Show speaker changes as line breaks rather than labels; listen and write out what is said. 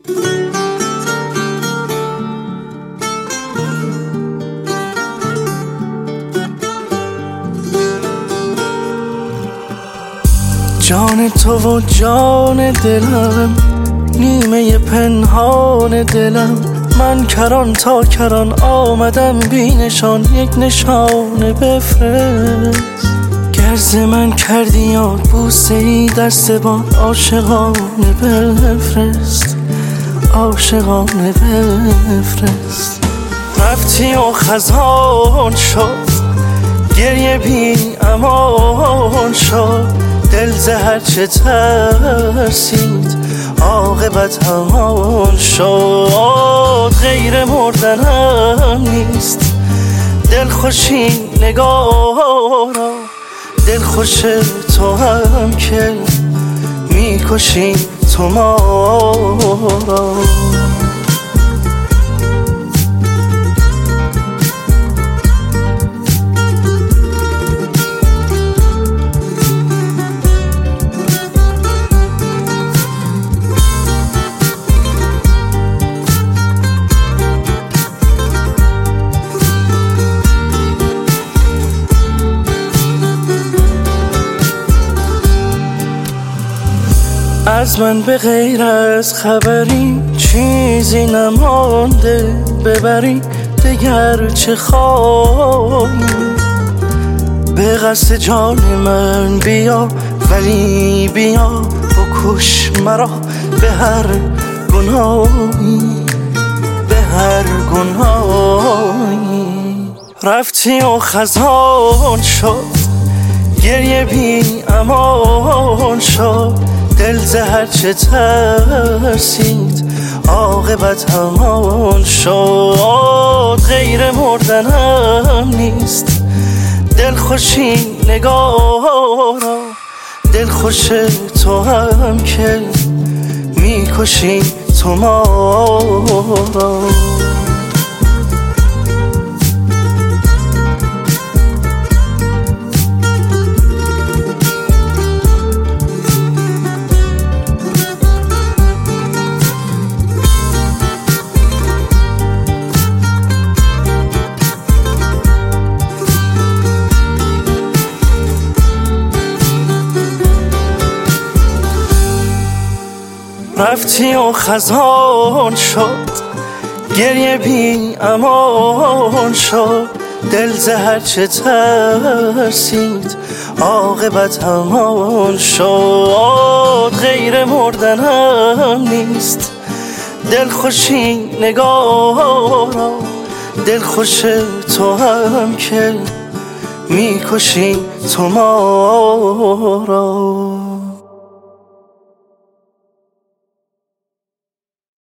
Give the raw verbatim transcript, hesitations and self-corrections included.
جان تو و جان دلم، نیمه پنهان دلم، من کران تا کران آمدم بی نشان، یک نشانه بفرست. گرز من کردی یاد بوسه ای در سبان، عاشقانه بفرست، عاشقانه بفرست. رفتی و خزان شد، گریه بی امان شد، دل زهر چه ترسید عاقبت همان شد. غیر مردنم نیست دل خوشی نگارا، دل خوش تو هم که میکشی تو ما را. از من به غیر از خبری چیزی نمانده، ببری دگر چه خواهی؟ به قصد جان من بیا، ولی بیا بکش مرا به هر گناهی، به هر گناهی. رفتی و خزان شد، گریه بی امان شد، دل زهر چه ترسید عاقبت همان شد. غیر مردنم نیست دل خوشی نگارا، دل خوش تو هم که میکشی تو ما را. رفتی و خزان شد، گریه بی امان شد، دل زهر چه ترسید عاقبت همان شد. غیر مردنم نیست دل خوشی نگارا، دل خوش تو هم که میکشی تو ما را.